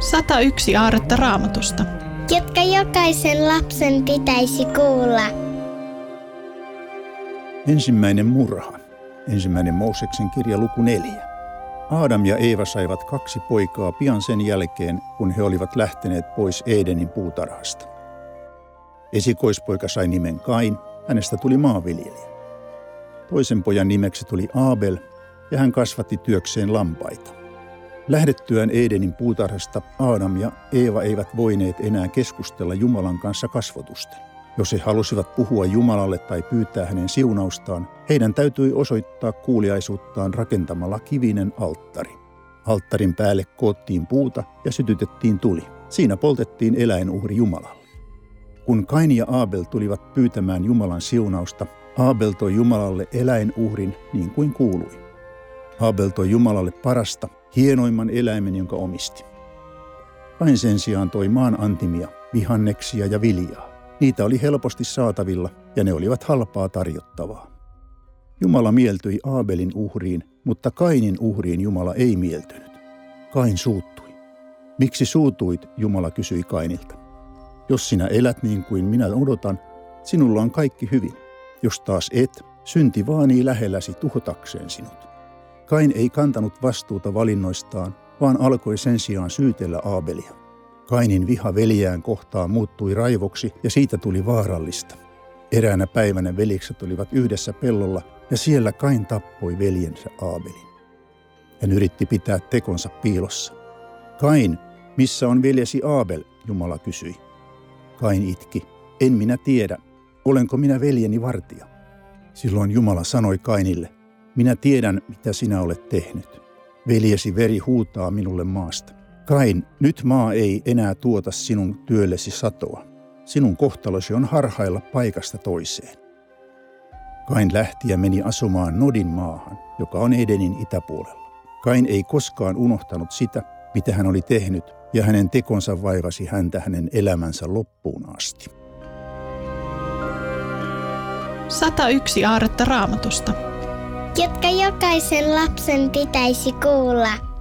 101 aarretta Raamatusta, jotka jokaisen lapsen pitäisi kuulla. Ensimmäinen murha. 1. Mooseksen kirja luku 4. Aadam ja Eeva saivat 2 poikaa pian sen jälkeen, kun he olivat lähteneet pois Edenin puutarhasta. Esikoispoika sai nimen Kain, hänestä tuli maanviljelijä. Toisen pojan nimeksi tuli Aabel, ja hän kasvatti työkseen lampaita. Lähdettyään Edenin puutarhasta Aadam ja Eeva eivät voineet enää keskustella Jumalan kanssa kasvotusten. Jos he halusivat puhua Jumalalle tai pyytää hänen siunaustaan, heidän täytyi osoittaa kuuliaisuuttaan rakentamalla kivinen alttari. Alttarin päälle koottiin puuta ja sytytettiin tuli. Siinä poltettiin eläinuhri Jumalalle. Kun Kain ja Aabel tulivat pyytämään Jumalan siunausta, Aabel toi Jumalalle eläinuhrin niin kuin kuului. Aabel toi Jumalalle parasta, hienoimman eläimen, jonka omisti. Kain sen sijaan toi maan antimia, vihanneksia ja viljaa. Niitä oli helposti saatavilla ja ne olivat halpaa tarjottavaa. Jumala mieltyi Aabelin uhriin, mutta Kainin uhriin Jumala ei mieltynyt. Kain suuttui. Miksi suutuit, Jumala kysyi Kainilta. Jos sinä elät niin kuin minä odotan, sinulla on kaikki hyvin. Jos taas et, synti vaanii lähelläsi tuhotakseen sinut. Kain ei kantanut vastuuta valinnoistaan, vaan alkoi sen sijaan syytellä Aabelia. Kainin viha veljään kohtaan muuttui raivoksi ja siitä tuli vaarallista. Eräänä päivänä veljekset olivat yhdessä pellolla ja siellä Kain tappoi veljensä Aabelin. Hän yritti pitää tekonsa piilossa. Kain, missä on veljesi Aabel, Jumala kysyi. Kain itki, en minä tiedä, olenko minä veljeni vartija. Silloin Jumala sanoi Kainille, minä tiedän, mitä sinä olet tehnyt. Veljesi veri huutaa minulle maasta. Kain, nyt maa ei enää tuota sinun työllesi satoa. Sinun kohtalosi on harhailla paikasta toiseen. Kain lähti ja meni asumaan Nodin maahan, joka on Edenin itäpuolella. Kain ei koskaan unohtanut sitä, mitä hän oli tehnyt, ja hänen tekonsa vaivasi häntä hänen elämänsä loppuun asti. 101 aarretta Raamatusta, jotka jokaisen lapsen pitäisi kuulla.